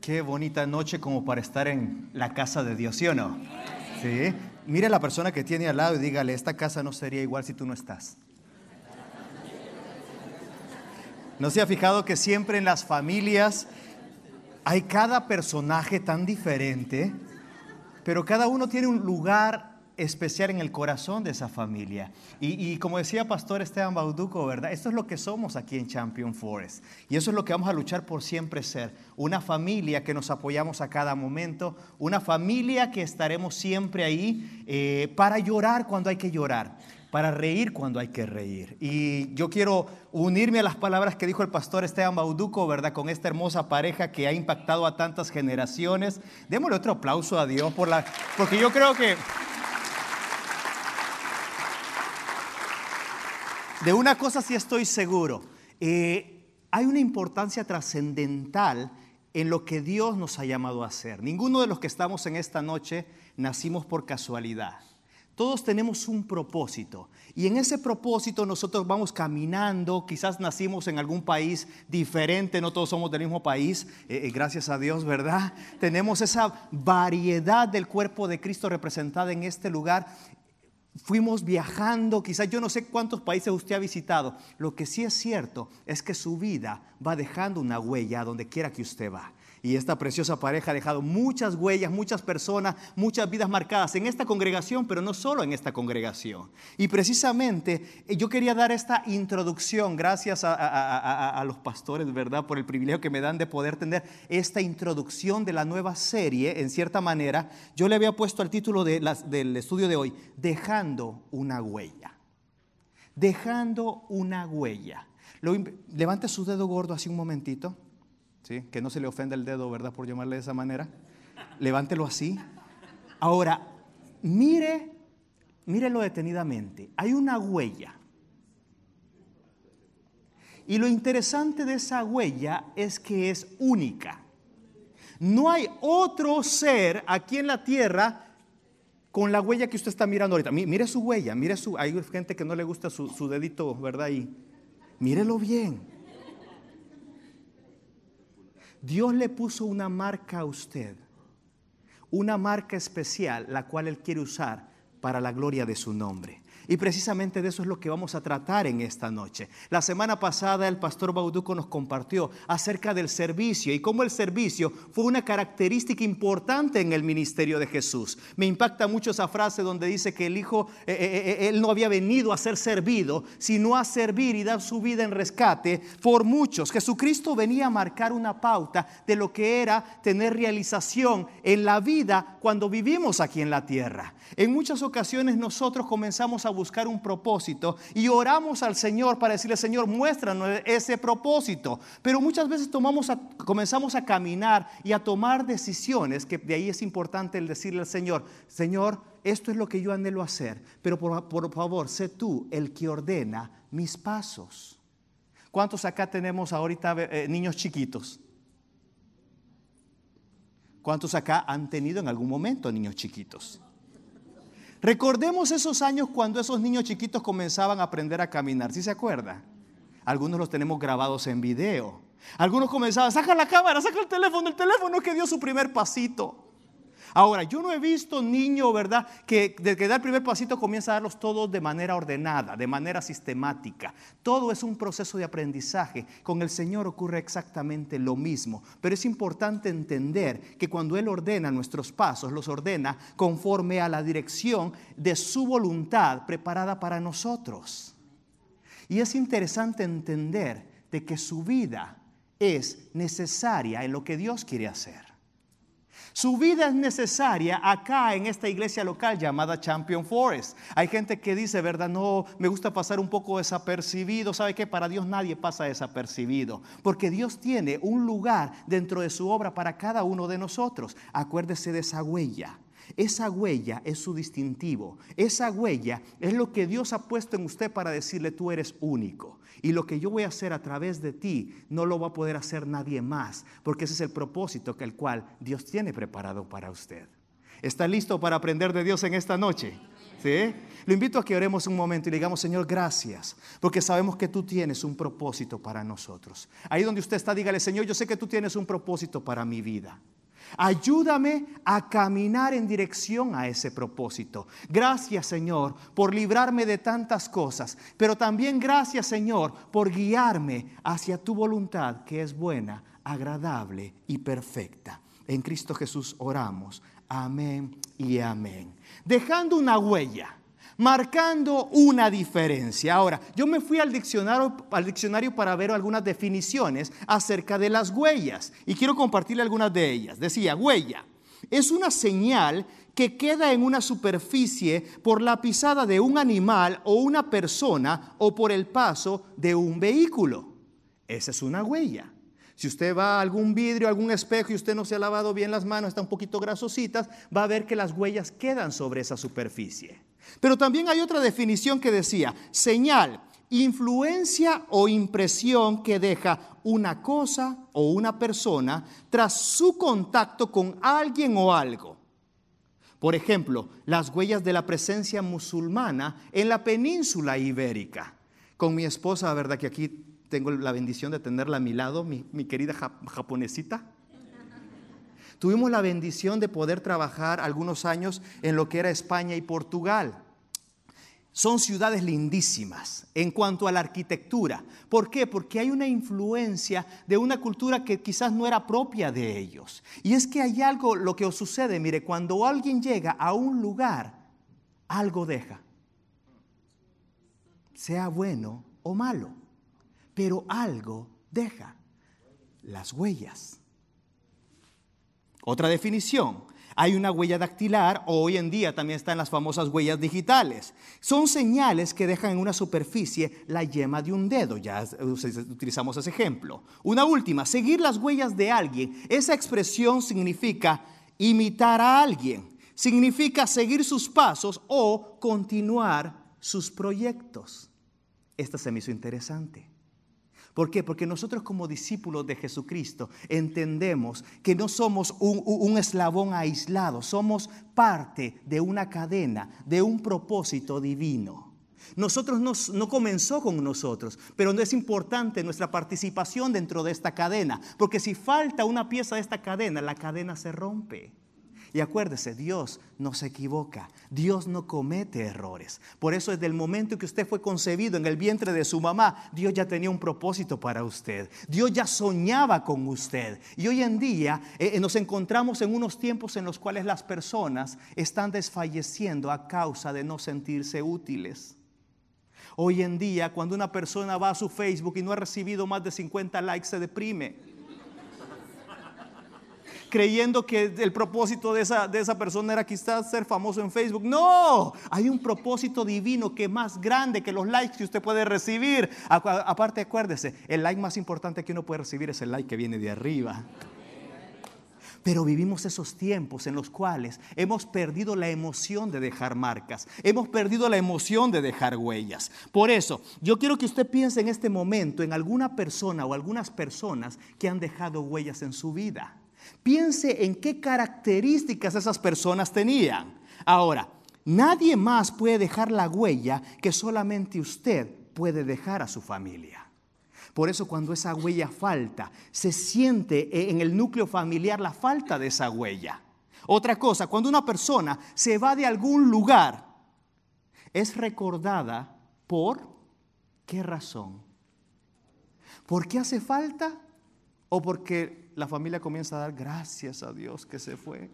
Qué bonita noche como para estar en la casa de Dios, ¿sí o no? Sí. Mire a la persona que tiene al lado y dígale, esta casa no sería igual si tú no estás. ¿No se ha fijado que siempre en las familias hay cada personaje tan diferente, pero cada uno tiene un lugar especial en el corazón de esa familia? Y como decía Pastor Esteban Bauduco, ¿verdad? Esto es lo que somos aquí en Champion Forest. Y eso es lo que vamos a luchar por siempre ser. Una familia que nos apoyamos a cada momento. Una familia que estaremos siempre ahí para llorar cuando hay que llorar. Para reír cuando hay que reír. Y yo quiero unirme a las palabras que dijo el pastor Esteban Bauduco, ¿verdad? Con esta hermosa pareja que ha impactado a tantas generaciones. Démosle otro aplauso a Dios porque yo creo que de una cosa sí estoy seguro. Hay una importancia trascendental en lo que Dios nos ha llamado a hacer. Ninguno de los que estamos en esta noche nacimos por casualidad. Todos tenemos un propósito y en ese propósito nosotros vamos caminando. Quizás nacimos en algún país diferente, no todos somos del mismo país, gracias a Dios, ¿verdad? Tenemos esa variedad del cuerpo de Cristo representada en este lugar. Fuimos viajando, quizás yo no sé cuántos países usted ha visitado. Lo que sí es cierto es que su vida va dejando una huella a donde quiera que usted va. Y esta preciosa pareja ha dejado muchas huellas, muchas personas, muchas vidas marcadas en esta congregación, pero no solo en esta congregación. Y precisamente yo quería dar esta introducción, gracias a los pastores, ¿verdad? Por el privilegio que me dan de poder tener esta introducción de la nueva serie, en cierta manera. Yo le había puesto al título del estudio de hoy, Dejando una huella. Dejando una huella. Levante su dedo gordo así un momentito. ¿Sí? Que no se le ofenda el dedo, ¿verdad? Por llamarle de esa manera. Levántelo así. Ahora, mírelo detenidamente. Hay una huella. Y lo interesante de esa huella es que es única. No hay otro ser aquí en la tierra con la huella que usted está mirando ahorita. Mire su huella, hay gente que no le gusta su dedito, ¿verdad? Y mírelo bien. Dios le puso una marca a usted, una marca especial, la cual Él quiere usar para la gloria de su nombre. Y precisamente de eso es lo que vamos a tratar en esta noche. La semana pasada el pastor Bauduco nos compartió acerca del servicio y cómo el servicio fue una característica importante en el ministerio de Jesús. Me impacta mucho esa frase donde dice que el Hijo, Él no había venido a ser servido, sino a servir y dar su vida en rescate por muchos. Jesucristo venía a marcar una pauta de lo que era tener realización en la vida cuando vivimos aquí en la tierra. En muchas ocasiones nosotros comenzamos a buscar un propósito y oramos al Señor para decirle, Señor, muéstranos ese propósito. Pero muchas veces comenzamos a caminar y a tomar decisiones, que de ahí es importante el decirle al Señor, Señor, esto es lo que yo anhelo hacer, pero por favor, sé tú el que ordena mis pasos. ¿Cuántos acá tenemos ahorita niños chiquitos? ¿Cuántos acá han tenido en algún momento niños chiquitos? Recordemos esos años cuando esos niños chiquitos comenzaban a aprender a caminar. ¿Sí se acuerda? Algunos los tenemos grabados en video. Algunos comenzaban, saca la cámara, saca el teléfono que dio su primer pasito. Ahora, yo no he visto niño, ¿verdad?, que desde que da el primer pasito comienza a darlos todos de manera ordenada, de manera sistemática. Todo es un proceso de aprendizaje. Con el Señor ocurre exactamente lo mismo. Pero es importante entender que cuando Él ordena nuestros pasos, los ordena conforme a la dirección de su voluntad preparada para nosotros. Y es interesante entender de que su vida es necesaria en lo que Dios quiere hacer. Su vida es necesaria acá en esta iglesia local llamada Champion Forest. Hay gente que dice, ¿verdad? No, me gusta pasar un poco desapercibido. ¿Sabe qué? Para Dios nadie pasa desapercibido. Porque Dios tiene un lugar dentro de su obra para cada uno de nosotros. Acuérdese de esa huella. Esa huella es su distintivo. Esa huella es lo que Dios ha puesto en usted para decirle, tú eres único. Y lo que yo voy a hacer a través de ti no lo va a poder hacer nadie más, porque ese es el propósito que el cual Dios tiene preparado para usted. ¿Está listo para aprender de Dios en esta noche? este. Lo invito a que oremos un momento y le digamos, Señor, gracias, porque sabemos que tú tienes un propósito para nosotros. Ahí donde usted está, dígale, Señor, yo sé que tú tienes un propósito para mi vida. Ayúdame a caminar en dirección a ese propósito. Gracias, Señor, por librarme de tantas cosas, pero también gracias, Señor, por guiarme hacia tu voluntad, que es buena, agradable y perfecta. En Cristo Jesús oramos. Amén y amén. Dejando una huella, marcando una diferencia. Ahora, yo me fui al diccionario para ver algunas definiciones acerca de las huellas y quiero compartirle algunas de ellas. Decía, huella es una señal que queda en una superficie por la pisada de un animal o una persona o por el paso de un vehículo. Esa es una huella. Si usted va a algún vidrio, algún espejo y usted no se ha lavado bien las manos, está un poquito grasositas, va a ver que las huellas quedan sobre esa superficie. Pero también hay otra definición que decía, señal, influencia o impresión que deja una cosa o una persona tras su contacto con alguien o algo. Por ejemplo, las huellas de la presencia musulmana en la península ibérica. Con mi esposa, la verdad que aquí tengo la bendición de tenerla a mi lado, mi querida japonesita. Tuvimos la bendición de poder trabajar algunos años en lo que era España y Portugal. Son ciudades lindísimas en cuanto a la arquitectura. ¿Por qué? Porque hay una influencia de una cultura que quizás no era propia de ellos. Y es que hay algo, lo que os sucede, mire, cuando alguien llega a un lugar, algo deja. Sea bueno o malo, pero algo deja. Las huellas. Otra definición, hay una huella dactilar o hoy en día también están las famosas huellas digitales. Son señales que dejan en una superficie la yema de un dedo, ya utilizamos ese ejemplo. Una última, seguir las huellas de alguien. Esa expresión significa imitar a alguien, significa seguir sus pasos o continuar sus proyectos. Esta se me hizo interesante. ¿Por qué? Porque nosotros como discípulos de Jesucristo entendemos que no somos un eslabón aislado, somos parte de una cadena, de un propósito divino. Nosotros no comenzó con nosotros, pero no es importante nuestra participación dentro de esta cadena, porque si falta una pieza de esta cadena, la cadena se rompe. Y acuérdese, Dios no se equivoca, Dios no comete errores. Por eso desde el momento que usted fue concebido en el vientre de su mamá, Dios ya tenía un propósito para usted. Dios ya soñaba con usted. Y hoy en día nos encontramos en unos tiempos en los cuales las personas están desfalleciendo a causa de no sentirse útiles. Hoy en día, cuando una persona va a su Facebook y no ha recibido más de 50 likes, se deprime. Creyendo que el propósito de esa persona era quizás ser famoso en Facebook. No, hay un propósito divino que es más grande que los likes que usted puede recibir. Aparte, acuérdese, el like más importante que uno puede recibir es el like que viene de arriba. Pero vivimos esos tiempos en los cuales hemos perdido la emoción de dejar marcas. Hemos perdido la emoción de dejar huellas. Por eso, yo quiero que usted piense en este momento en alguna persona o algunas personas que han dejado huellas en su vida. Piense en qué características esas personas tenían. Ahora, nadie más puede dejar la huella que solamente usted puede dejar a su familia. Por eso cuando esa huella falta, se siente en el núcleo familiar la falta de esa huella. Otra cosa, cuando una persona se va de algún lugar, es recordada ¿por qué razón? ¿Por qué hace falta? ¿O porque la familia comienza a dar gracias a Dios que se fue?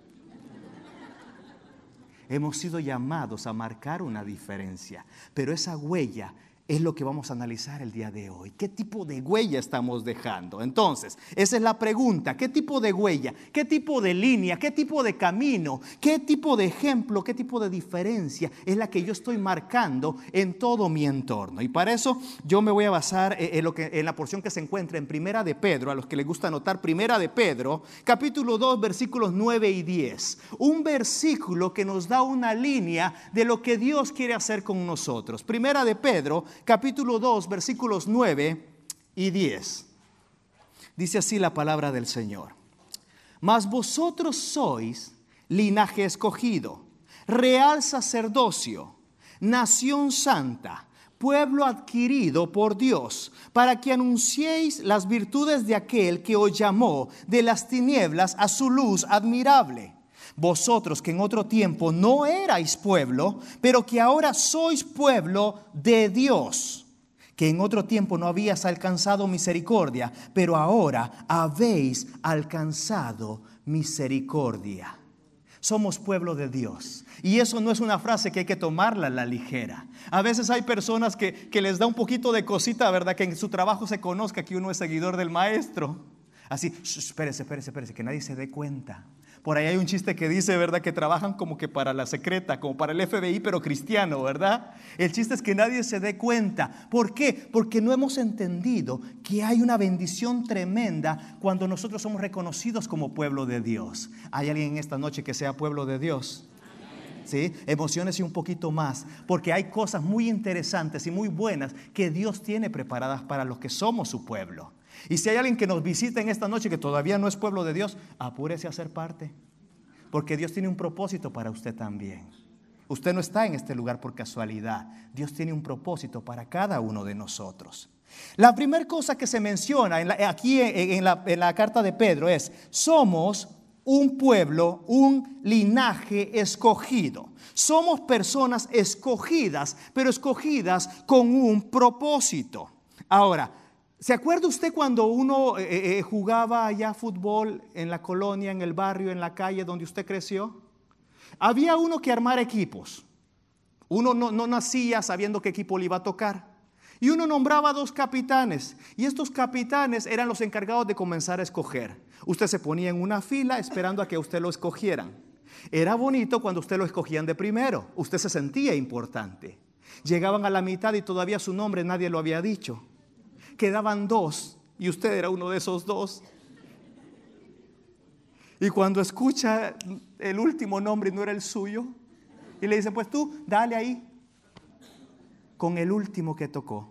Hemos sido llamados a marcar una diferencia, pero esa huella es lo que vamos a analizar el día de hoy. ¿Qué tipo de huella estamos dejando? Entonces, esa es la pregunta. ¿Qué tipo de huella? ¿Qué tipo de línea? ¿Qué tipo de camino? ¿Qué tipo de ejemplo? ¿Qué tipo de diferencia es la que yo estoy marcando en todo mi entorno? Y para eso yo me voy a basar en la porción que se encuentra en Primera de Pedro, a los que les gusta anotar, Primera de Pedro, capítulo 2, versículos 9 y 10. Un versículo que nos da una línea de lo que Dios quiere hacer con nosotros. Primera de Pedro, capítulo 2, versículos 9 y 10. Dice así la palabra del Señor. Mas vosotros sois linaje escogido, real sacerdocio, nación santa, pueblo adquirido por Dios, para que anunciéis las virtudes de aquel que os llamó de las tinieblas a su luz admirable. Vosotros que en otro tiempo no erais pueblo, pero que ahora sois pueblo de Dios, que en otro tiempo no habías alcanzado misericordia, pero ahora habéis alcanzado misericordia. Somos pueblo de Dios. Y eso no es una frase que hay que tomarla a la ligera. A veces hay personas que les da un poquito de cosita, ¿verdad? Que en su trabajo se conozca que uno es seguidor del maestro. Así, espérese, que nadie se dé cuenta. Por ahí hay un chiste que dice, ¿verdad? Que trabajan como que para la secreta, como para el FBI, pero cristiano, ¿verdad? El chiste es que nadie se dé cuenta. ¿Por qué? Porque no hemos entendido que hay una bendición tremenda cuando nosotros somos reconocidos como pueblo de Dios. ¿Hay alguien en esta noche que sea pueblo de Dios? ¿Sí? Emociónese un poquito más, porque hay cosas muy interesantes y muy buenas que Dios tiene preparadas para los que somos su pueblo. Y si hay alguien que nos visita en esta noche que todavía no es pueblo de Dios, apúrese a ser parte, porque Dios tiene un propósito para usted también. Usted no está en este lugar por casualidad. Dios tiene un propósito para cada uno de nosotros. La primera cosa que se menciona aquí en la carta de Pedro es: somos un pueblo, un linaje escogido. Somos personas escogidas, pero escogidas con un propósito. Ahora, ¿se acuerda usted cuando uno jugaba allá fútbol en la colonia, en el barrio, en la calle donde usted creció? Había uno que armar equipos. Uno no nacía sabiendo qué equipo le iba a tocar. Y uno nombraba 2 capitanes. Y estos capitanes eran los encargados de comenzar a escoger. Usted se ponía en una fila esperando a que usted lo escogieran. Era bonito cuando usted lo escogían de primero. Usted se sentía importante. Llegaban a la mitad y todavía su nombre nadie lo había dicho. Quedaban 2 y usted era uno de esos 2. Y cuando escucha el último nombre y no era el suyo, y le dice: pues tú, dale ahí, con el último que tocó.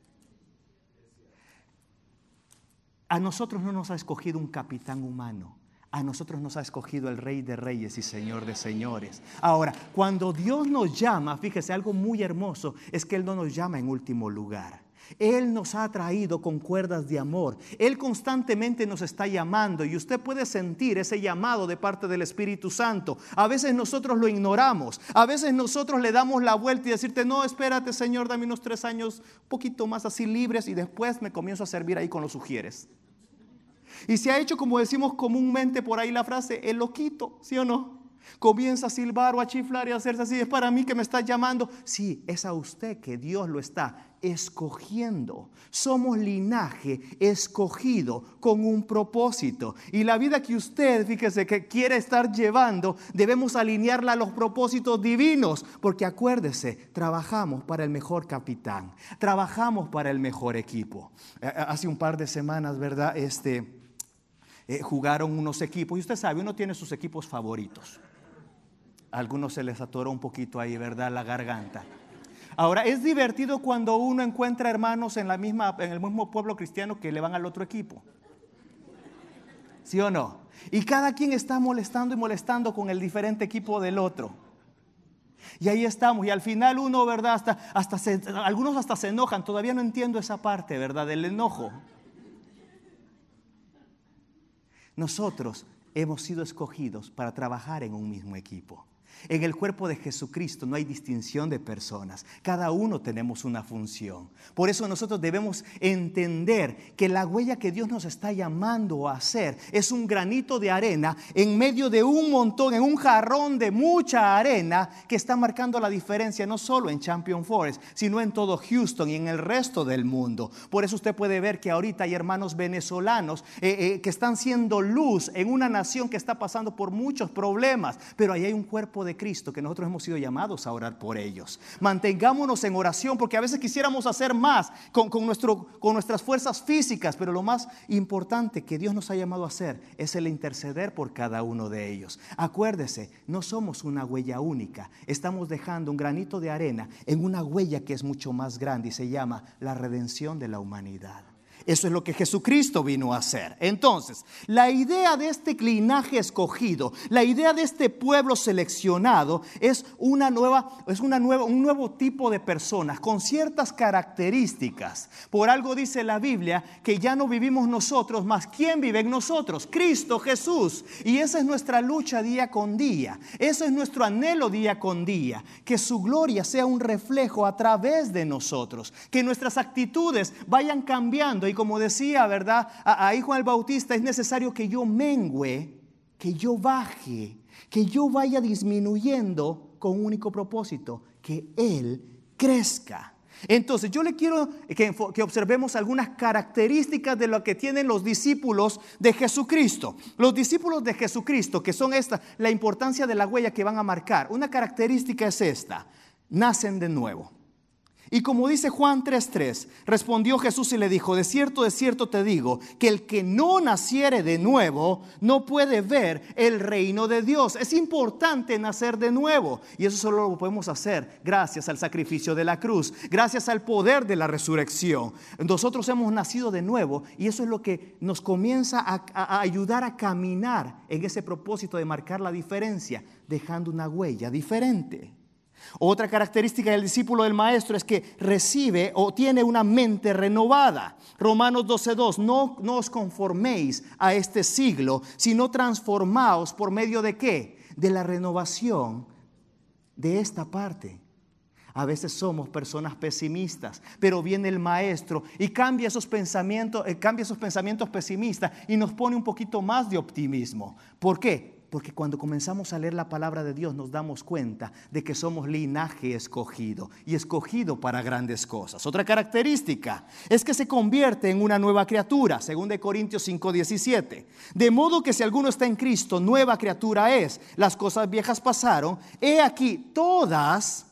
A nosotros no nos ha escogido un capitán humano. A nosotros nos ha escogido el Rey de Reyes y Señor de Señores. Ahora, cuando Dios nos llama, fíjese, algo muy hermoso es que Él no nos llama en último lugar. Él nos ha traído con cuerdas de amor. Él constantemente nos está llamando y usted puede sentir ese llamado de parte del Espíritu Santo. A veces nosotros lo ignoramos. A veces nosotros le damos la vuelta y decirte: no, espérate, Señor, dame unos 3 años, un poquito más así libres, y después me comienzo a servir ahí con los ujieres. Y se ha hecho, como decimos comúnmente por ahí la frase, el loquito, ¿sí o no? Comienza a silbar o a chiflar y a hacerse así: es para mí que me estás llamando. Sí, es a usted que Dios lo está escogiendo. Somos linaje escogido con un propósito. Y la vida que usted, fíjese, que quiere estar llevando, debemos alinearla a los propósitos divinos. Porque acuérdese, trabajamos para el mejor capitán. Trabajamos para el mejor equipo. Hace un par de semanas, ¿verdad? Jugaron unos equipos. Y usted sabe, uno tiene sus equipos favoritos. A algunos se les atoró un poquito ahí, ¿verdad? La garganta. Ahora, es divertido cuando uno encuentra hermanos en el mismo pueblo cristiano que le van al otro equipo. ¿Sí o no? Y cada quien está molestando y molestando con el diferente equipo del otro. Y ahí estamos. Y al final uno, ¿verdad? Algunos hasta se enojan. Todavía no entiendo esa parte, ¿verdad? Del enojo. Nosotros hemos sido escogidos para trabajar en un mismo equipo. En el cuerpo de Jesucristo no hay distinción de personas. Cada uno tenemos una función. Por eso nosotros debemos entender que la huella que Dios nos está llamando a hacer es un granito de arena en medio de un montón, en un jarrón de mucha arena que está marcando la diferencia no solo en Champion Forest, sino en todo Houston y en el resto del mundo. Por eso usted puede ver que ahorita hay hermanos venezolanos que están siendo luz en una nación que está pasando por muchos problemas, pero ahí hay un cuerpo de Cristo que nosotros hemos sido llamados a orar por ellos. Mantengámonos en oración, porque a veces quisiéramos hacer más con nuestras fuerzas físicas, pero lo más importante que Dios nos ha llamado a hacer es el interceder por cada uno de ellos. Acuérdese, no somos una huella única, estamos dejando un granito de arena en una huella que es mucho más grande y se llama la redención de la humanidad. Eso es lo que Jesucristo vino a hacer. Entonces, la idea de este linaje escogido, la idea de este pueblo seleccionado es un nuevo tipo de personas con ciertas características. Por algo dice la Biblia que ya no vivimos nosotros, mas ¿quién vive en nosotros? Cristo Jesús. Y esa es nuestra lucha día con día. Eso es nuestro anhelo día con día. Que su gloria sea un reflejo a través de nosotros. Que nuestras actitudes vayan cambiando. Y como decía, ¿verdad? Ahí Juan el Bautista, es necesario que yo mengüe, que yo baje, que yo vaya disminuyendo con un único propósito, que Él crezca. Entonces yo le quiero que observemos algunas características de lo que tienen los discípulos de Jesucristo. Los discípulos de Jesucristo, que son la importancia de la huella que van a marcar. Una característica es esta: nacen de nuevo. Y como dice Juan 3:3, respondió Jesús y le dijo: de cierto te digo, que el que no naciere de nuevo no puede ver el reino de Dios. Es importante nacer de nuevo, y eso solo lo podemos hacer gracias al sacrificio de la cruz, gracias al poder de la resurrección. Nosotros hemos nacido de nuevo, y eso es lo que nos comienza a ayudar a caminar en ese propósito de marcar la diferencia, dejando una huella diferente. Otra característica del discípulo del maestro es que recibe o tiene una mente renovada. Romanos 12:2, no os conforméis a este siglo, sino transformaos por medio de ¿qué? De la renovación de esta parte. A veces somos personas pesimistas, pero viene el maestro y cambia esos pensamientos pesimistas y nos pone un poquito más de optimismo. ¿Por qué? Porque cuando comenzamos a leer la palabra de Dios nos damos cuenta de que somos linaje escogido y escogido para grandes cosas. Otra característica es que se convierte en una nueva criatura, 2 Corintios 5:17. De modo que si alguno está en Cristo, nueva criatura es. Las cosas viejas pasaron, he aquí todas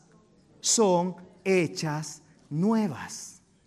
son hechas nuevas.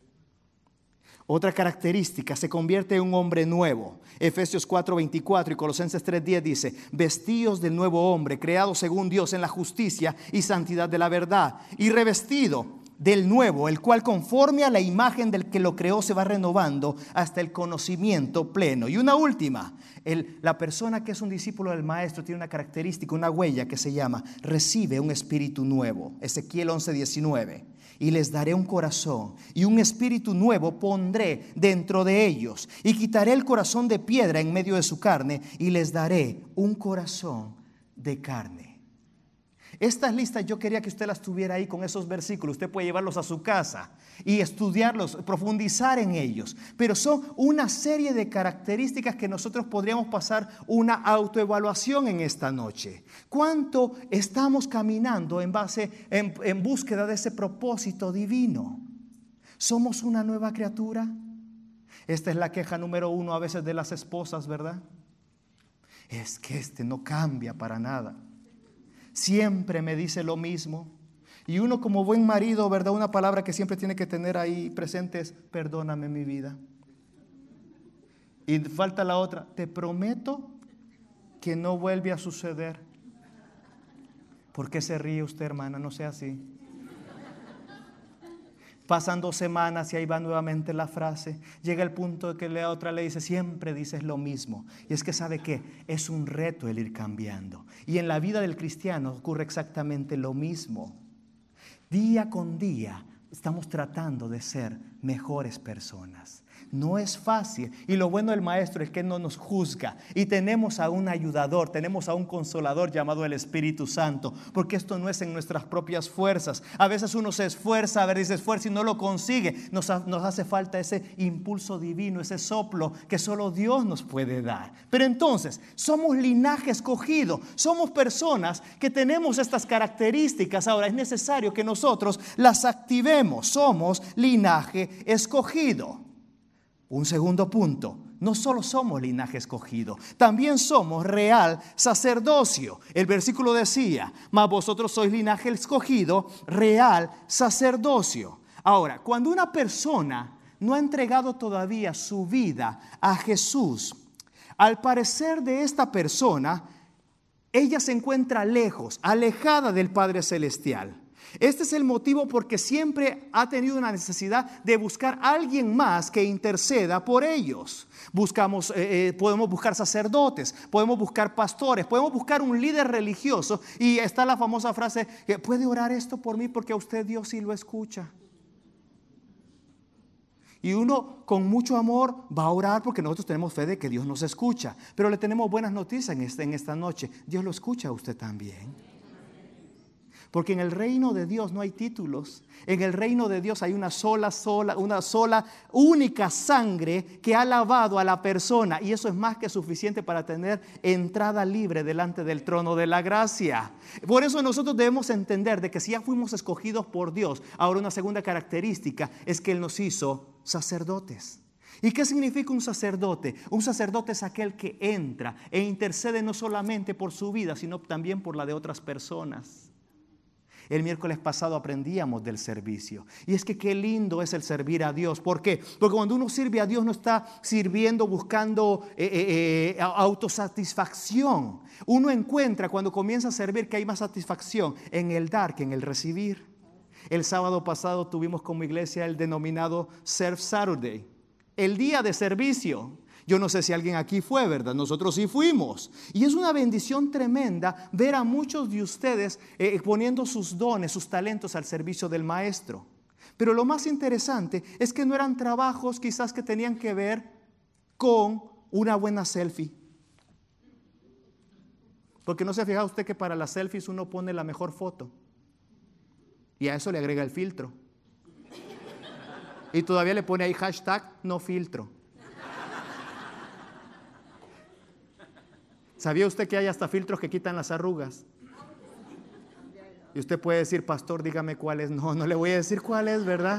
Otra característica, se convierte en un hombre nuevo. Efesios 4:24 y Colosenses 3:10 dice: vestíos del nuevo hombre, creado según Dios en la justicia y santidad de la verdad, y revestido del nuevo, el cual conforme a la imagen del que lo creó se va renovando hasta el conocimiento pleno. Y una última, la persona que es un discípulo del maestro tiene una característica, una huella que se llama: recibe un espíritu nuevo. Ezequiel 11:19. Y les daré un corazón y un espíritu nuevo pondré dentro de ellos, y quitaré el corazón de piedra en medio de su carne, y les daré un corazón de carne. Estas listas yo quería que usted las tuviera ahí con esos versículos. Usted puede llevarlos a su casa y estudiarlos, profundizar en ellos. Pero son una serie de características que nosotros podríamos pasar una autoevaluación en esta noche. ¿Cuánto estamos caminando en búsqueda de ese propósito divino? ¿Somos una nueva criatura? Esta es la queja número 1 a veces de las esposas, ¿verdad? Es que no cambia para nada. Siempre me dice lo mismo. Y uno como buen marido, ¿verdad? Una palabra que siempre tiene que tener ahí presente es: perdóname mi vida. Y falta la otra: te prometo que no vuelve a suceder. ¿Por qué se ríe usted, hermana? No sea así. Pasan 2 semanas y ahí va nuevamente la frase. Llega el punto de que la otra le dice: siempre dices lo mismo. Y es que ¿sabe qué? Es un reto el ir cambiando. Y en la vida del cristiano ocurre exactamente lo mismo. Día con día estamos tratando de ser mejores personas. No es fácil. Y lo bueno del maestro es que no nos juzga. Y tenemos a un ayudador, tenemos a un consolador llamado el Espíritu Santo. Porque esto no es en nuestras propias fuerzas. A veces uno se esfuerza, dice esfuerzo y no lo consigue. Nos hace falta ese impulso divino, ese soplo que solo Dios nos puede dar. Pero entonces, somos linaje escogido. Somos personas que tenemos estas características. Ahora es necesario que nosotros las activemos. Somos linaje escogido. Un segundo punto: no solo somos linaje escogido, también somos real sacerdocio. El versículo decía: mas vosotros sois linaje escogido, real sacerdocio. Ahora, cuando una persona no ha entregado todavía su vida a Jesús, al parecer de esta persona, ella se encuentra lejos, alejada del Padre Celestial. Este es el motivo porque siempre ha tenido una necesidad de buscar a alguien más que interceda por ellos. Podemos buscar sacerdotes, podemos buscar pastores, podemos buscar un líder religioso. Y está la famosa frase, ¿puede orar esto por mí? Porque a usted Dios sí lo escucha. Y uno con mucho amor va a orar porque nosotros tenemos fe de que Dios nos escucha. Pero le tenemos buenas noticias en esta noche. Dios lo escucha a usted también. Porque en el reino de Dios no hay títulos. En el reino de Dios hay una sola, única sangre que ha lavado a la persona. Y eso es más que suficiente para tener entrada libre delante del trono de la gracia. Por eso nosotros debemos entender de que si ya fuimos escogidos por Dios, ahora una segunda característica es que Él nos hizo sacerdotes. ¿Y qué significa un sacerdote? Un sacerdote es aquel que entra e intercede no solamente por su vida, sino también por la de otras personas. El miércoles pasado aprendíamos del servicio. Y es que qué lindo es el servir a Dios. ¿Por qué? Porque cuando uno sirve a Dios no está sirviendo buscando autosatisfacción. Uno encuentra cuando comienza a servir que hay más satisfacción en el dar que en el recibir. El sábado pasado tuvimos como iglesia el denominado Serve Saturday, el día de servicio. Yo no sé si alguien aquí fue, ¿verdad? Nosotros sí fuimos. Y es una bendición tremenda ver a muchos de ustedes poniendo sus dones, sus talentos al servicio del maestro. Pero lo más interesante es que no eran trabajos quizás que tenían que ver con una buena selfie. Porque no se fija usted que para las selfies uno pone la mejor foto. Y a eso le agrega el filtro. Y todavía le pone ahí hashtag no filtro. ¿Sabía usted que hay hasta filtros que quitan las arrugas? Y usted puede decir, pastor, dígame cuál es. No le voy a decir cuál es, ¿verdad?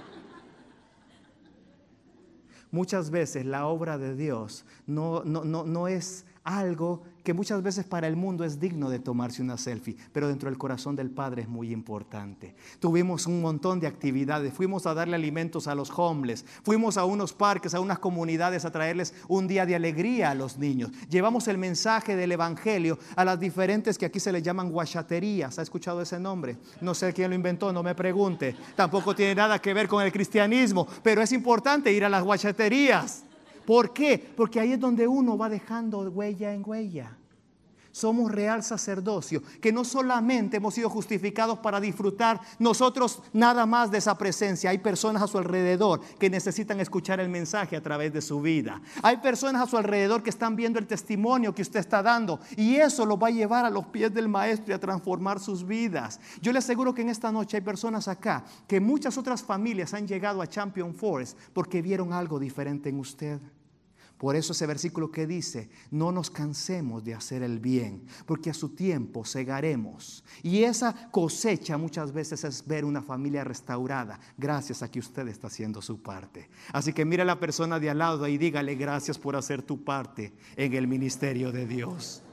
Muchas veces la obra de Dios no es algo que muchas veces para el mundo es digno de tomarse una selfie, pero dentro del corazón del Padre es muy importante. Tuvimos un montón de actividades, fuimos a darle alimentos a los homeless, fuimos a unos parques, a unas comunidades a traerles un día de alegría a los niños. Llevamos el mensaje del evangelio a las diferentes que aquí se les llaman guachaterías. ¿Ha escuchado ese nombre? No sé quién lo inventó, no me pregunte. Tampoco tiene nada que ver con el cristianismo, pero es importante ir a las guachaterías. ¿Por qué? Porque ahí es donde uno va dejando huella en huella. Somos real sacerdocio, que no solamente hemos sido justificados para disfrutar nosotros nada más de esa presencia. Hay personas a su alrededor que necesitan escuchar el mensaje a través de su vida. Hay personas a su alrededor que están viendo el testimonio que usted está dando, y eso los va a llevar a los pies del maestro y a transformar sus vidas. Yo le aseguro que en esta noche hay personas acá que muchas otras familias han llegado a Champion Forest porque vieron algo diferente en usted. Por eso ese versículo que dice, no nos cansemos de hacer el bien, porque a su tiempo segaremos. Y esa cosecha muchas veces es ver una familia restaurada, gracias a que usted está haciendo su parte. Así que mire a la persona de al lado y dígale gracias por hacer tu parte en el ministerio de Dios.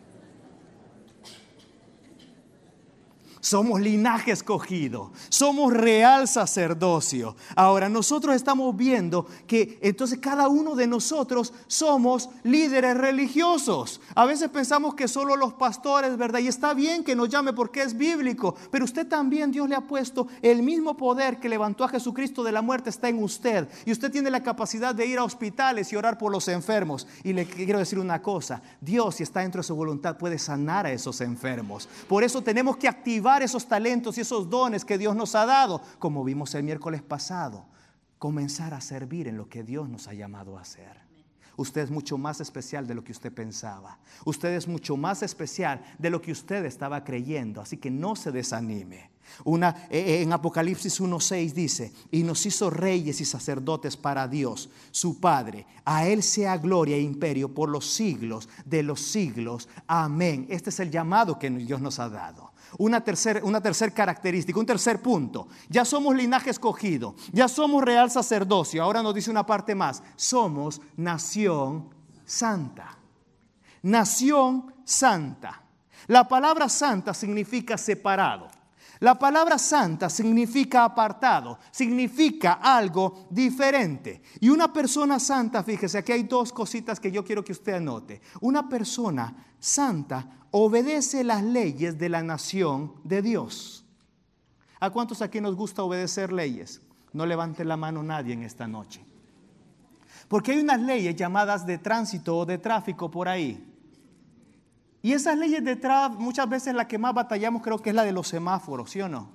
Somos linaje escogido, somos real sacerdocio. Ahora nosotros estamos viendo que entonces cada uno de nosotros somos líderes religiosos. A veces pensamos que solo los pastores, ¿verdad? Y está bien que nos llame porque es bíblico, pero usted también, Dios le ha puesto el mismo poder que levantó a Jesucristo de la muerte está en usted. Y usted tiene la capacidad de ir a hospitales y orar por los enfermos. Y le quiero decir una cosa, Dios, si está dentro de su voluntad, puede sanar a esos enfermos. Por eso tenemos que activar esos talentos y esos dones que Dios nos ha dado, como vimos el miércoles pasado, comenzar a servir en lo que Dios nos ha llamado a hacer. Usted es mucho más especial de lo que usted pensaba. Usted es mucho más especial de lo que usted estaba creyendo, así que no se desanime. En Apocalipsis 1:6 dice, y nos hizo reyes y sacerdotes para Dios, su Padre. A Él sea gloria e imperio por los siglos de los siglos. Amén. Este es el llamado que Dios nos ha dado. Una tercer característica, un tercer punto. Ya somos linaje escogido, ya somos real sacerdocio. Ahora nos dice una parte más. Somos nación santa. Nación santa. La palabra santa significa separado. La palabra santa significa apartado, significa algo diferente. Y una persona santa, fíjese, aquí hay dos cositas que yo quiero que usted anote. Una persona santa obedece las leyes de la nación de Dios. ¿A cuántos aquí nos gusta obedecer leyes? No levante la mano nadie en esta noche. Porque hay unas leyes llamadas de tránsito o de tráfico por ahí. Y esas leyes de tráfico, muchas veces la que más batallamos creo que es la de los semáforos, ¿sí o no?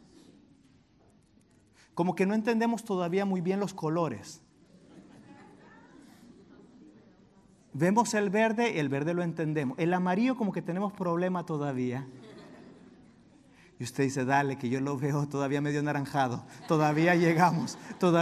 Como que no entendemos todavía muy bien los colores. Vemos el verde lo entendemos. El amarillo como que tenemos problema todavía. Y usted dice, dale, que yo lo veo todavía medio anaranjado. Todavía llegamos.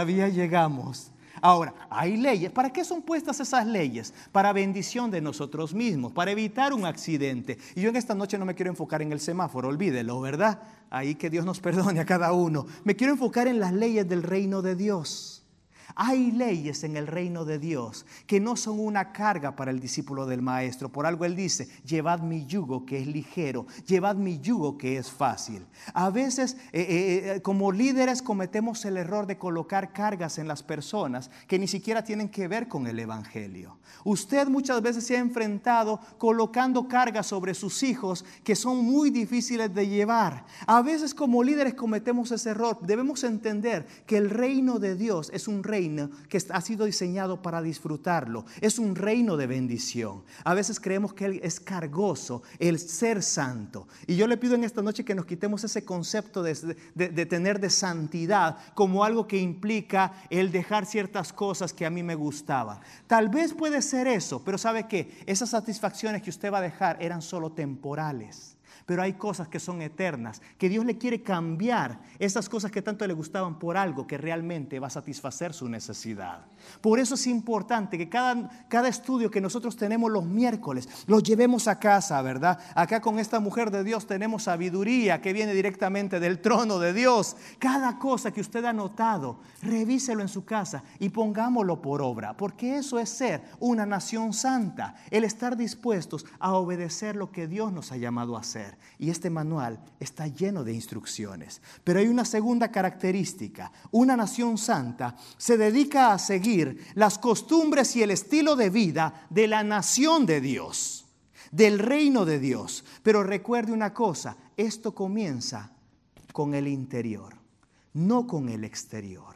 Ahora, hay leyes. ¿Para qué son puestas esas leyes? Para bendición de nosotros mismos, para evitar un accidente. Y yo en esta noche no me quiero enfocar en el semáforo, olvídelo, ¿verdad? Ahí que Dios nos perdone a cada uno. Me quiero enfocar en las leyes del reino de Dios. Hay leyes en el reino de Dios que no son una carga para el discípulo del maestro. Por algo él dice, llevad mi yugo que es ligero, llevad mi yugo que es fácil. A veces como líderes cometemos el error de colocar cargas en las personas que ni siquiera tienen que ver con el evangelio. Usted muchas veces se ha enfrentado colocando cargas sobre sus hijos que son muy difíciles de llevar. A veces como líderes cometemos ese error. Debemos entender que el reino de Dios es un reino que ha sido diseñado para disfrutarlo. Es un reino de bendición. A veces creemos que Él es cargoso, el ser santo. Y yo le pido en esta noche que nos quitemos ese concepto de tener de santidad como algo que implica el dejar ciertas cosas que a mí me gustaban. Tal vez puede ser eso, pero ¿sabe qué? Esas satisfacciones que usted va a dejar eran solo temporales. Pero hay cosas que son eternas, que Dios le quiere cambiar esas cosas que tanto le gustaban por algo que realmente va a satisfacer su necesidad. Por eso es importante que cada estudio que nosotros tenemos los miércoles, los llevemos a casa, ¿verdad? Acá con esta mujer de Dios tenemos sabiduría que viene directamente del trono de Dios. Cada cosa que usted ha notado, revíselo en su casa y pongámoslo por obra, porque eso es ser una nación santa, el estar dispuestos a obedecer lo que Dios nos ha llamado a hacer. Y este manual está lleno de instrucciones. Pero hay una segunda característica. Una nación santa se dedica a seguir las costumbres y el estilo de vida de la nación de Dios, del reino de Dios. Pero recuerde una cosa, esto comienza con el interior, no con el exterior.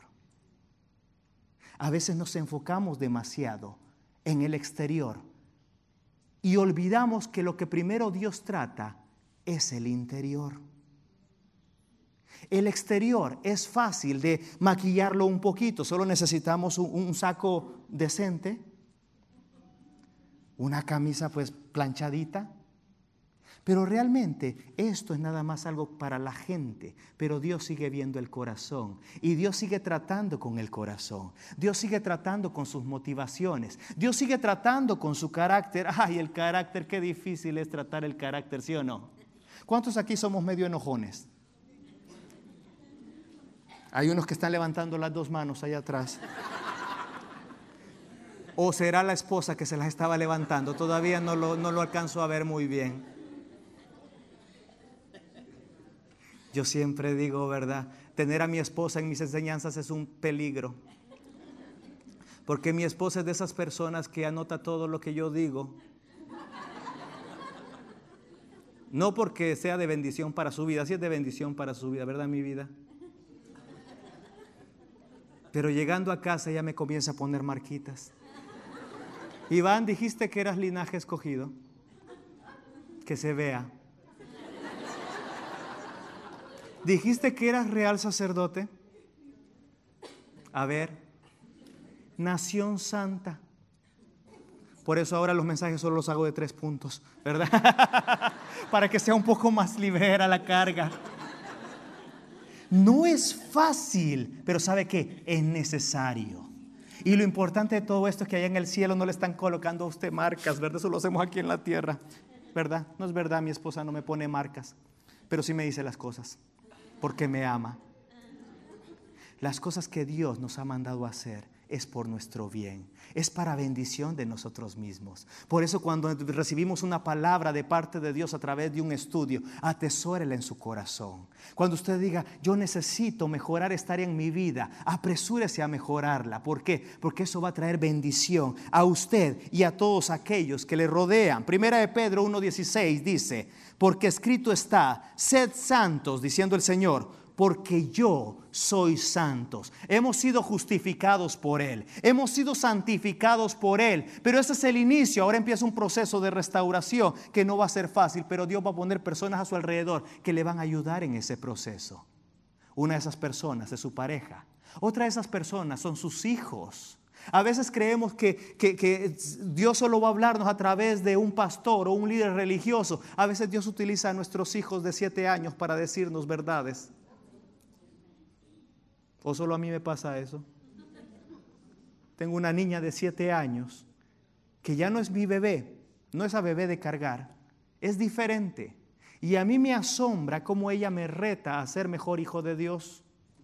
A veces nos enfocamos demasiado en el exterior y olvidamos que lo que primero Dios trata es el interior. El exterior es fácil de maquillarlo un poquito, solo necesitamos un saco decente, una camisa pues planchadita, pero realmente esto es nada más algo para la gente, pero Dios sigue viendo el corazón y Dios sigue tratando con el corazón, Dios sigue tratando con sus motivaciones, Dios sigue tratando con su carácter. Ay, el carácter, qué difícil es tratar el carácter, ¿sí o no? ¿Cuántos aquí somos medio enojones? Hay unos que están levantando las dos manos allá atrás. ¿O será la esposa que se las estaba levantando? Todavía no lo alcanzo a ver muy bien. Yo siempre digo, ¿verdad? Tener a mi esposa en mis enseñanzas es un peligro. Porque mi esposa es de esas personas que anota todo lo que yo digo. No porque sea de bendición para su vida, sí es de bendición para su vida, ¿verdad, mi vida? Pero llegando a casa ella me comienza a poner marquitas. Iván, dijiste que eras linaje escogido. Que se vea. Dijiste que eras real sacerdote. A ver, nación santa. Por eso ahora los mensajes solo los hago de 3 puntos, ¿verdad? Para que sea un poco más ligera la carga. No es fácil, pero ¿sabe qué? Es necesario. Y lo importante de todo esto es que allá en el cielo no le están colocando a usted marcas, ¿verdad? Eso lo hacemos aquí en la tierra, ¿verdad? No es verdad, mi esposa no me pone marcas, pero sí me dice las cosas, porque me ama. Las cosas que Dios nos ha mandado a hacer es por nuestro bien, es para bendición de nosotros mismos. Por eso cuando recibimos una palabra de parte de Dios a través de un estudio, atesórela en su corazón. Cuando usted diga, yo necesito mejorar esta área en mi vida, apresúrese a mejorarla. ¿Por qué? Porque eso va a traer bendición a usted y a todos aquellos que le rodean. Primera de Pedro 1:16 dice, porque escrito está, sed santos, diciendo el Señor, porque yo soy santos. Hemos sido justificados por Él, hemos sido santificados por Él, pero ese es el inicio. Ahora empieza un proceso de restauración que no va a ser fácil, pero Dios va a poner personas a su alrededor que le van a ayudar en ese proceso. Una de esas personas es su pareja, otra de esas personas son sus hijos. A veces creemos que Dios solo va a hablarnos a través de un pastor o un líder religioso. A veces Dios utiliza a nuestros hijos de 7 años para decirnos verdades. ¿O solo a mí me pasa eso? Tengo una niña de 7 años que ya no es mi bebé, no es a bebé de cargar, es diferente. Y a mí me asombra cómo ella me reta a ser mejor hijo de Dios.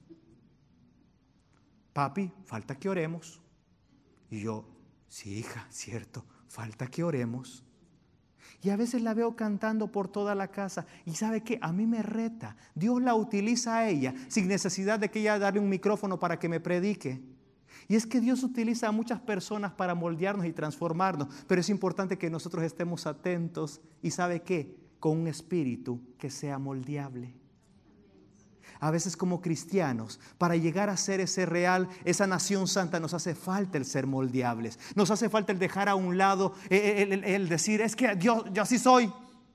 Papi, falta que oremos. Y yo, sí, hija, cierto, falta que oremos. Y a veces la veo cantando por toda la casa. Y ¿sabe qué? A mí me reta. Dios la utiliza a ella sin necesidad de que ella darle un micrófono para que me predique. Y es que Dios utiliza a muchas personas para moldearnos y transformarnos. Pero es importante que nosotros estemos atentos. ¿Y sabe qué? Con un espíritu que sea moldeable. A veces como cristianos, para llegar a ser esa nación santa, nos hace falta el ser moldeables. Nos hace falta el dejar a un lado, el decir, es que yo así soy.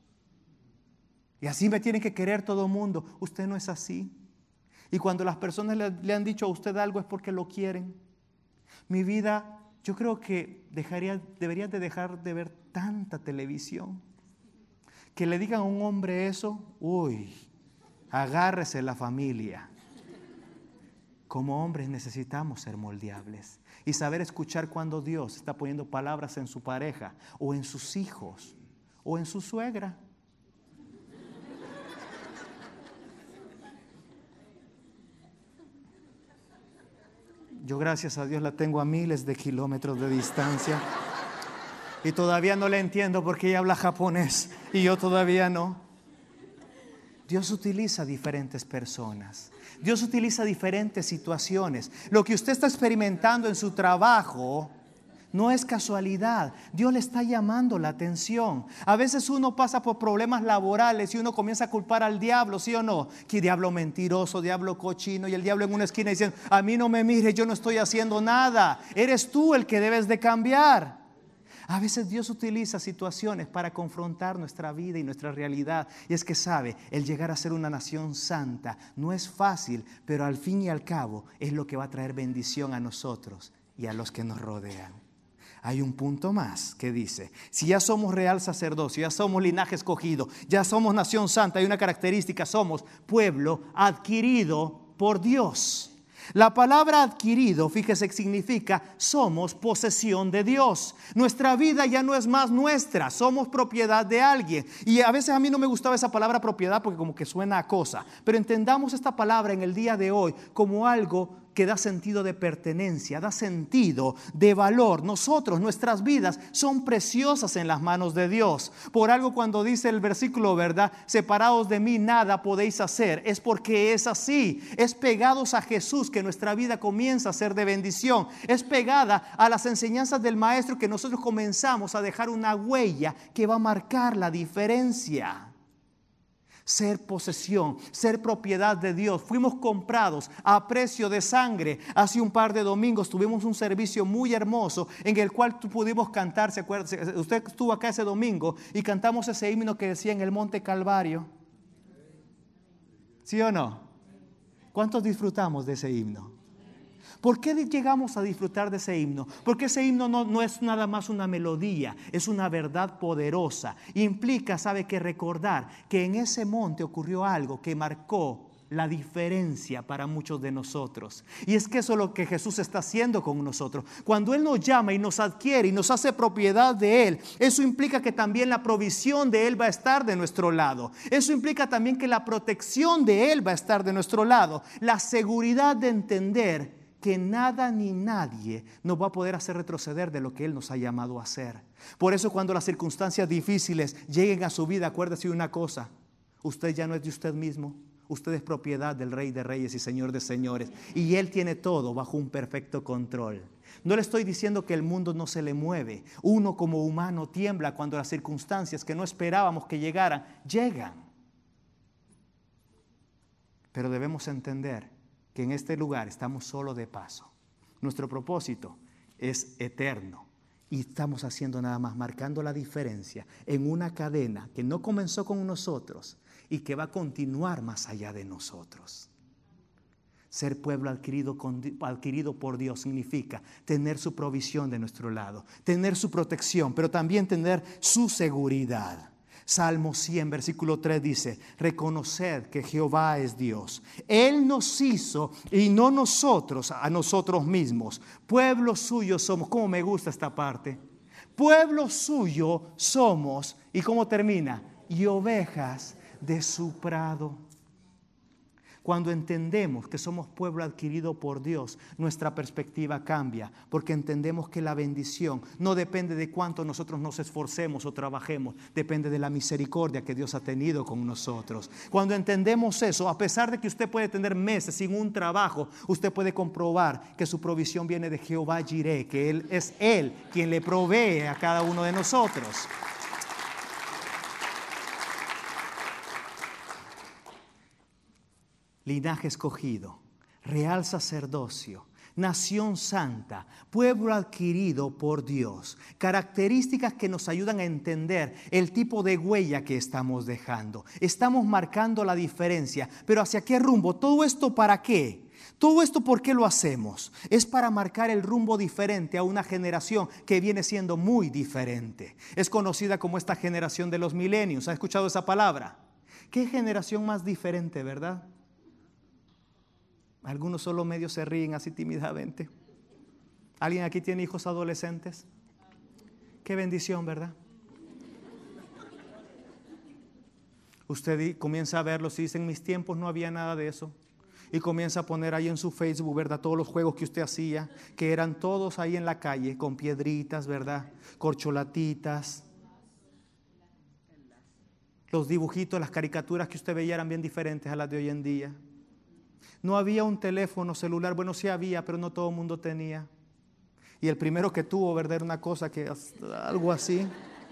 Y así me tiene que querer todo el mundo. Usted no es así. Y cuando las personas le han dicho a usted algo es porque lo quieren. Mi vida, yo creo que debería de dejar de ver tanta televisión. Que le digan a un hombre eso, uy, agárrese la familia. Como hombres necesitamos ser moldeables y saber escuchar cuando Dios está poniendo palabras en su pareja o en sus hijos o en su suegra. Yo, gracias a Dios, la tengo a miles de kilómetros de distancia y todavía no la entiendo porque ella habla japonés y yo todavía no. Dios utiliza diferentes personas. Dios utiliza diferentes situaciones. Lo que usted está experimentando en su trabajo no es casualidad. Dios le está llamando la atención. A veces uno pasa por problemas laborales y uno comienza a culpar al diablo, ¿sí o no? Que diablo mentiroso, diablo cochino, y el diablo en una esquina diciendo, a mí no me mires, yo no estoy haciendo nada. Eres tú el que debes de cambiar. A veces Dios utiliza situaciones para confrontar nuestra vida y nuestra realidad. Y es que sabe, el llegar a ser una nación santa no es fácil, pero al fin y al cabo es lo que va a traer bendición a nosotros y a los que nos rodean. Hay un punto más que dice, si ya somos real sacerdocio, ya somos linaje escogido, ya somos nación santa, hay una característica, somos pueblo adquirido por Dios. La palabra adquirido, fíjese, significa somos posesión de Dios. Nuestra vida ya no es más nuestra, somos propiedad de alguien. Y a veces a mí no me gustaba esa palabra propiedad porque como que suena a cosa. Pero entendamos esta palabra en el día de hoy como algo que da sentido de pertenencia, da sentido de valor. Nosotros, nuestras vidas son preciosas en las manos de Dios. Por algo cuando dice el versículo, ¿verdad? Separados de mí nada podéis hacer. Es porque es así. Es pegados a Jesús que nuestra vida comienza a ser de bendición. Es pegada a las enseñanzas del Maestro que nosotros comenzamos a dejar una huella que va a marcar la diferencia. Ser posesión, ser propiedad de Dios. Fuimos comprados a precio de sangre. Hace un par de domingos tuvimos un servicio muy hermoso en el cual pudimos cantar. ¿Se acuerda? Usted estuvo acá ese domingo y cantamos ese himno que decía en el Monte Calvario. ¿Sí o no? ¿Cuántos disfrutamos de ese himno? ¿Por qué llegamos a disfrutar de ese himno? Porque ese himno no es nada más una melodía, es una verdad poderosa. Implica, sabe, que recordar que en ese monte ocurrió algo que marcó la diferencia para muchos de nosotros. Y es que eso es lo que Jesús está haciendo con nosotros. Cuando Él nos llama y nos adquiere y nos hace propiedad de Él, eso implica que también la provisión de Él va a estar de nuestro lado. Eso implica también que la protección de Él va a estar de nuestro lado. La seguridad de entender que nada ni nadie nos va a poder hacer retroceder de lo que Él nos ha llamado a hacer. Por eso cuando las circunstancias difíciles lleguen a su vida, acuérdese de una cosa: usted ya no es de usted mismo, usted es propiedad del Rey de Reyes y Señor de Señores, y Él tiene todo bajo un perfecto control. No le estoy diciendo que el mundo no se le mueve. Uno como humano tiembla cuando las circunstancias que no esperábamos que llegaran, llegan. Pero debemos entender que en este lugar estamos solo de paso. Nuestro propósito es eterno y estamos haciendo nada más, marcando la diferencia en una cadena que no comenzó con nosotros y que va a continuar más allá de nosotros. Ser pueblo adquirido por Dios significa tener su provisión de nuestro lado, tener su protección, pero también tener su seguridad. Salmo 100, versículo 3 dice: reconoced que Jehová es Dios. Él nos hizo y no nosotros a nosotros mismos. Pueblo suyo somos. ¿Cómo me gusta esta parte? Pueblo suyo somos. ¿Y cómo termina? Y ovejas de su prado. Cuando entendemos que somos pueblo adquirido por Dios, nuestra perspectiva cambia, porque entendemos que la bendición no depende de cuánto nosotros nos esforcemos o trabajemos, depende de la misericordia que Dios ha tenido con nosotros. Cuando entendemos eso, a pesar de que usted puede tener meses sin un trabajo, usted puede comprobar que su provisión viene de Jehová Jireh, que Él es quien le provee a cada uno de nosotros. Linaje escogido, real sacerdocio, nación santa, pueblo adquirido por Dios. Características que nos ayudan a entender el tipo de huella que estamos dejando. Estamos marcando la diferencia, pero ¿hacia qué rumbo? ¿Todo esto para qué? Todo esto, ¿por qué lo hacemos? Es para marcar el rumbo diferente a una generación que viene siendo muy diferente. Es conocida como esta generación de los millennials. ¿Ha escuchado esa palabra? ¿Qué generación más diferente, verdad? Algunos solo medio se ríen así tímidamente. ¿Alguien aquí tiene hijos adolescentes? Qué bendición, ¿verdad? Usted comienza a verlos y dice: en mis tiempos no había nada de eso. Y comienza a poner ahí en su Facebook, ¿verdad? Todos los juegos que usted hacía, que eran todos ahí en la calle, con piedritas, ¿verdad? Corcholatitas. Los dibujitos, las caricaturas que usted veía eran bien diferentes a las de hoy en día. No había un teléfono celular, bueno, sí había, pero no todo el mundo tenía. Y el primero que tuvo, ¿verdad? Era una cosa que, algo así.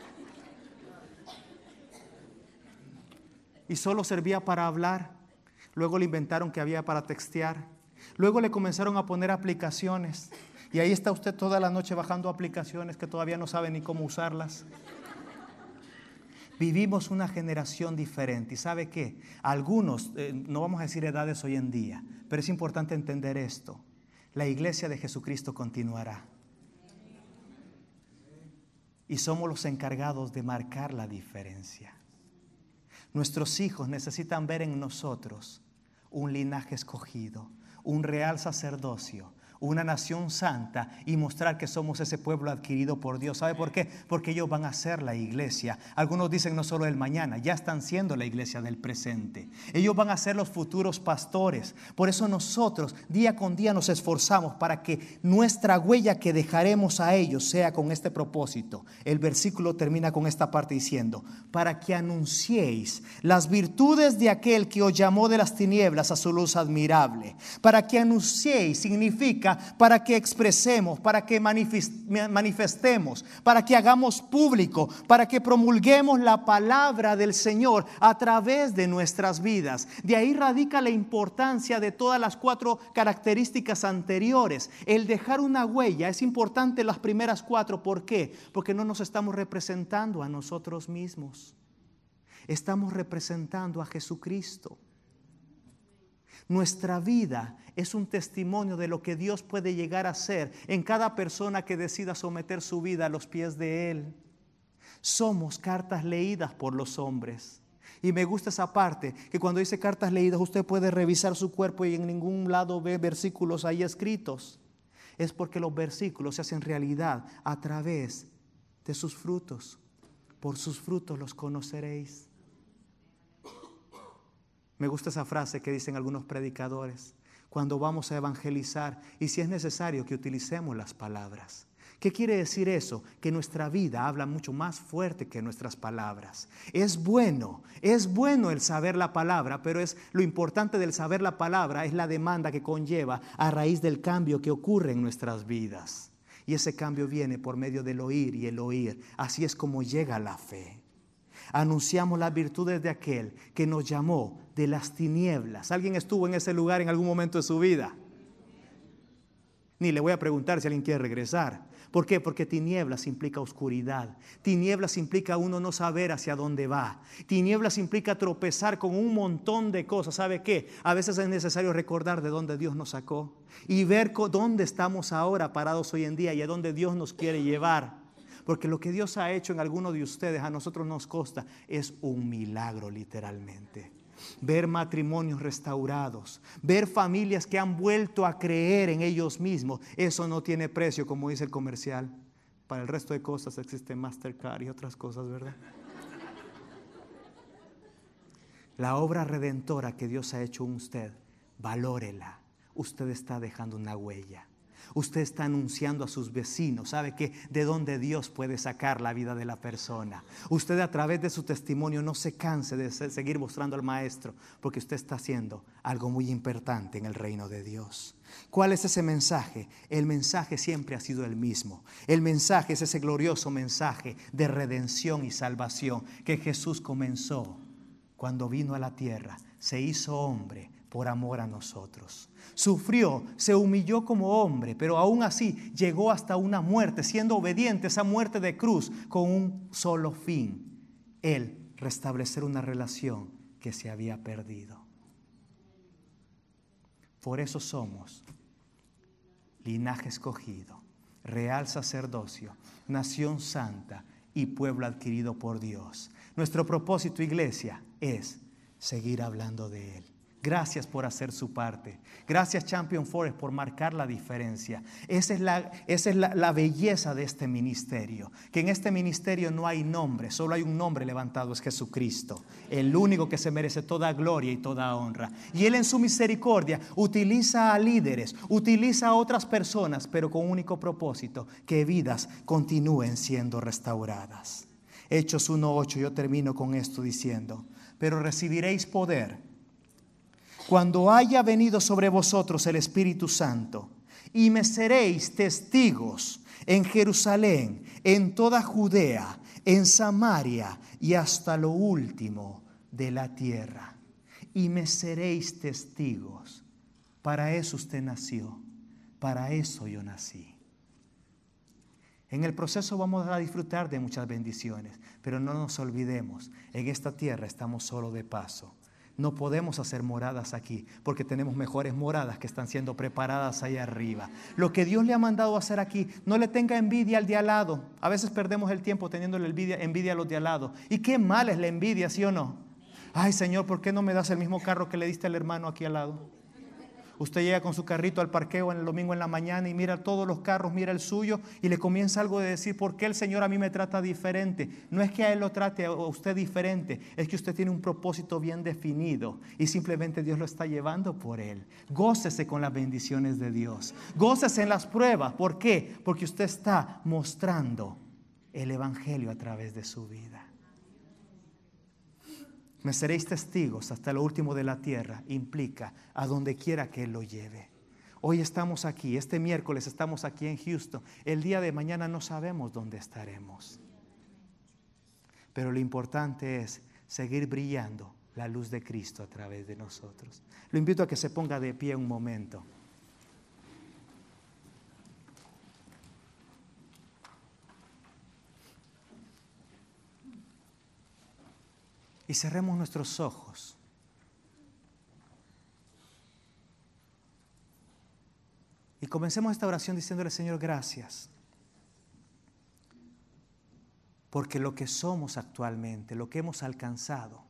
Y solo servía para hablar. Luego le inventaron que había para textear. Luego le comenzaron a poner aplicaciones. Y ahí está usted toda la noche bajando aplicaciones que todavía no sabe ni cómo usarlas. Vivimos una generación diferente. ¿Y sabe qué? Algunos, no vamos a decir edades hoy en día, pero es importante entender esto. La iglesia de Jesucristo continuará. Y somos los encargados de marcar la diferencia. Nuestros hijos necesitan ver en nosotros un linaje escogido, un real sacerdocio, una nación santa, y mostrar que somos ese pueblo adquirido por Dios. ¿Sabe por qué? Porque ellos van a ser la iglesia. Algunos dicen no solo del mañana, ya están siendo la iglesia del presente. Ellos van a ser los futuros pastores. Por eso nosotros día con día nos esforzamos para que nuestra huella que dejaremos a ellos sea con este propósito. El versículo termina con esta parte diciendo: para que anunciéis las virtudes de aquel que os llamó de las tinieblas a su luz admirable. Para que anunciéis significa para que expresemos, para que manifestemos, para que hagamos público, para que promulguemos la palabra del Señor a través de nuestras vidas. De ahí radica la importancia de todas las 4 características anteriores. El dejar una huella es importante, las primeras 4. ¿Por qué? Porque no nos estamos representando a nosotros mismos. Estamos representando a Jesucristo. Nuestra vida es un testimonio de lo que Dios puede llegar a hacer en cada persona que decida someter su vida a los pies de Él. Somos cartas leídas por los hombres. Y me gusta esa parte, que cuando dice cartas leídas, usted puede revisar su cuerpo y en ningún lado ve versículos ahí escritos. Es porque los versículos se hacen realidad a través de sus frutos. Por sus frutos los conoceréis. Me gusta esa frase que dicen algunos predicadores cuando vamos a evangelizar, y si es necesario que utilicemos las palabras. ¿Qué quiere decir eso? Que nuestra vida habla mucho más fuerte que nuestras palabras. Es bueno el saber la palabra, pero lo importante del saber la palabra es la demanda que conlleva a raíz del cambio que ocurre en nuestras vidas. Y ese cambio viene por medio del oír y el oír. Así es como llega la fe. Anunciamos las virtudes de aquel que nos llamó de las tinieblas. ¿Alguien estuvo en ese lugar en algún momento de su vida? Ni le voy a preguntar si alguien quiere regresar. ¿Por qué? Porque tinieblas implica oscuridad. Tinieblas implica uno no saber hacia dónde va. Tinieblas implica tropezar con un montón de cosas. ¿Sabe qué? A veces es necesario recordar de dónde Dios nos sacó y ver dónde estamos ahora parados hoy en día y a dónde Dios nos quiere llevar. Porque lo que Dios ha hecho en alguno de ustedes, a nosotros nos consta, es un milagro literalmente. Ver matrimonios restaurados, ver familias que han vuelto a creer en ellos mismos, eso no tiene precio, como dice el comercial. Para el resto de cosas existe Mastercard y otras cosas, ¿verdad? La obra redentora que Dios ha hecho en usted, valórela. Usted está dejando una huella. Usted está anunciando a sus vecinos, ¿sabe qué? De dónde Dios puede sacar la vida de la persona. Usted a través de su testimonio no se canse de seguir mostrando al Maestro, porque usted está haciendo algo muy importante en el reino de Dios. ¿Cuál es ese mensaje? El mensaje siempre ha sido el mismo. El mensaje es ese glorioso mensaje de redención y salvación que Jesús comenzó cuando vino a la tierra, se hizo hombre por amor a nosotros. Sufrió, se humilló como hombre, pero aún así llegó hasta una muerte, siendo obediente, esa muerte de cruz, con un solo fin: Él restablecer una relación que se había perdido. Por eso somos linaje escogido, real sacerdocio, nación santa y pueblo adquirido por Dios. Nuestro propósito, iglesia, es seguir hablando de Él. Gracias por hacer su parte. Gracias, Champion Forest, por marcar la diferencia. Esa es la belleza de este ministerio. Que en este ministerio no hay nombre, solo hay un nombre levantado, es Jesucristo. El único que se merece toda gloria y toda honra. Y Él en su misericordia utiliza a líderes, utiliza a otras personas, pero con un único propósito: que vidas continúen siendo restauradas. Hechos 1:8, yo termino con esto diciendo: pero recibiréis poder cuando haya venido sobre vosotros el Espíritu Santo, y me seréis testigos en Jerusalén, en toda Judea, en Samaria y hasta lo último de la tierra. Y me seréis testigos. Para eso usted nació, para eso yo nací. En el proceso vamos a disfrutar de muchas bendiciones, pero no nos olvidemos, en esta tierra estamos solo de paso. No podemos hacer moradas aquí porque tenemos mejores moradas que están siendo preparadas allá arriba. Lo que Dios le ha mandado a hacer aquí, no le tenga envidia al de al lado. A veces perdemos el tiempo teniéndole envidia a los de al lado. Y qué mal es la envidia, ¿sí o no? Ay, Señor, ¿por qué no me das el mismo carro que le diste al hermano aquí al lado? Usted llega con su carrito al parqueo en el domingo en la mañana y mira todos los carros, mira el suyo y le comienza algo de decir: ¿por qué el Señor a mí me trata diferente? No es que a Él lo trate a usted diferente, es que usted tiene un propósito bien definido y simplemente Dios lo está llevando por Él. Gócese con las bendiciones de Dios, gócese en las pruebas. ¿Por qué? Porque usted está mostrando el Evangelio a través de su vida. Me seréis testigos hasta lo último de la tierra, implica a donde quiera que Él lo lleve. Hoy estamos aquí, este miércoles estamos aquí en Houston. El día de mañana no sabemos dónde estaremos. Pero lo importante es seguir brillando la luz de Cristo a través de nosotros. Lo invito a que se ponga de pie un momento. Y cerremos nuestros ojos. Y comencemos esta oración diciéndole: Señor, gracias. Porque lo que somos actualmente, lo que hemos alcanzado,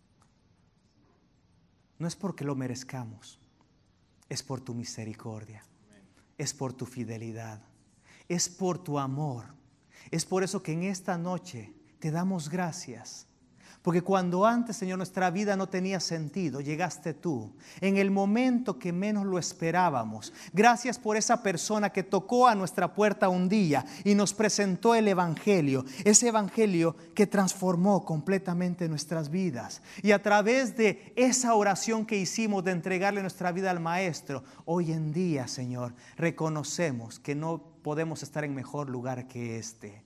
no es porque lo merezcamos, es por tu misericordia, es por tu fidelidad, es por tu amor. Es por eso que en esta noche te damos gracias. Porque cuando antes, Señor, nuestra vida no tenía sentido, llegaste tú en el momento que menos lo esperábamos. Gracias por esa persona que tocó a nuestra puerta un día y nos presentó el Evangelio. Ese Evangelio que transformó completamente nuestras vidas. Y a través de esa oración que hicimos de entregarle nuestra vida al Maestro, hoy en día, Señor, reconocemos que no podemos estar en mejor lugar que este.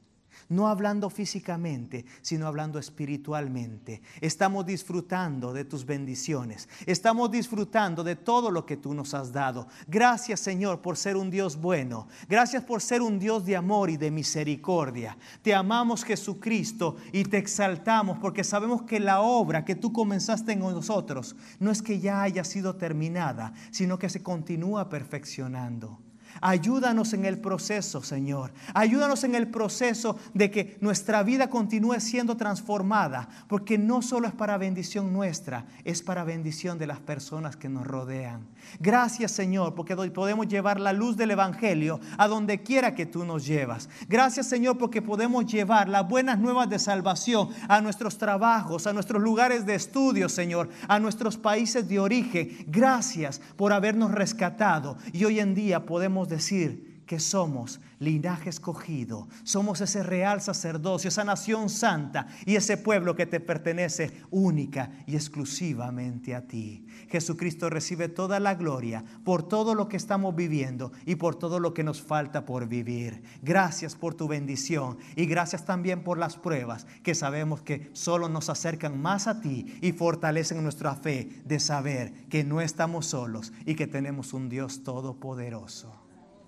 No hablando físicamente, sino hablando espiritualmente. Estamos disfrutando de tus bendiciones. Estamos disfrutando de todo lo que tú nos has dado. Gracias, Señor, por ser un Dios bueno. Gracias por ser un Dios de amor y de misericordia. Te amamos, Jesucristo, y te exaltamos porque sabemos que la obra que tú comenzaste en nosotros no es que ya haya sido terminada, sino que se continúa perfeccionando. Ayúdanos en el proceso, Señor. Ayúdanos en el proceso de que nuestra vida continúe siendo transformada, porque no solo es para bendición nuestra, es para bendición de las personas que nos rodean. Gracias, Señor, porque podemos llevar la luz del Evangelio a donde quiera que tú nos llevas. Gracias, Señor, porque podemos llevar las buenas nuevas de salvación a nuestros trabajos, a nuestros lugares de estudio, Señor, a nuestros países de origen. Gracias por habernos rescatado y hoy en día podemos decir que somos linaje escogido, somos ese real sacerdocio, esa nación santa y ese pueblo que te pertenece única y exclusivamente a ti. Jesucristo, recibe toda la gloria por todo lo que estamos viviendo y por todo lo que nos falta por vivir. Gracias por tu bendición y gracias también por las pruebas que sabemos que solo nos acercan más a ti y fortalecen nuestra fe de saber que no estamos solos y que tenemos un Dios todopoderoso.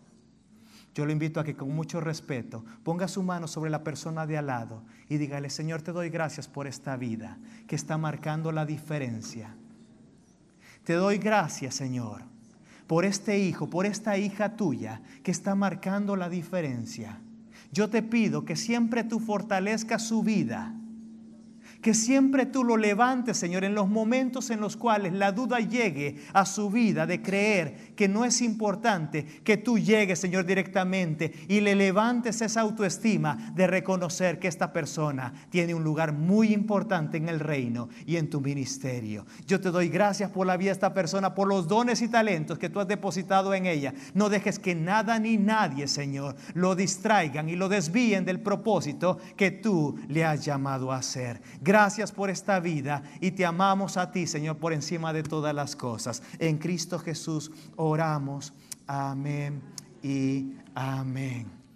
Yo lo invito a que con mucho respeto ponga su mano sobre la persona de al lado y dígale: Señor, te doy gracias por esta vida que está marcando la diferencia. Te doy gracias, Señor, por este hijo, por esta hija tuya que está marcando la diferencia. Yo te pido que siempre tú fortalezcas su vida. Que siempre tú lo levantes, Señor, en los momentos en los cuales la duda llegue a su vida de creer que no es importante, que tú llegues, Señor, directamente y le levantes esa autoestima de reconocer que esta persona tiene un lugar muy importante en el reino y en tu ministerio. Yo te doy gracias por la vida de esta persona, por los dones y talentos que tú has depositado en ella. No dejes que nada ni nadie, Señor, lo distraigan y lo desvíen del propósito que tú le has llamado a hacer. Gracias por esta vida y te amamos a ti, Señor, por encima de todas las cosas. En Cristo Jesús oramos. Amén y amén.